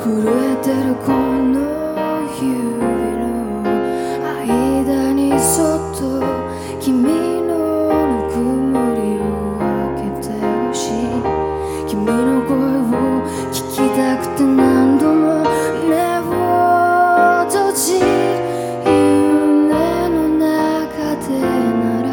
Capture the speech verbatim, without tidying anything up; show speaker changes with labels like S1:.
S1: 震えてるこの指の間にそっと君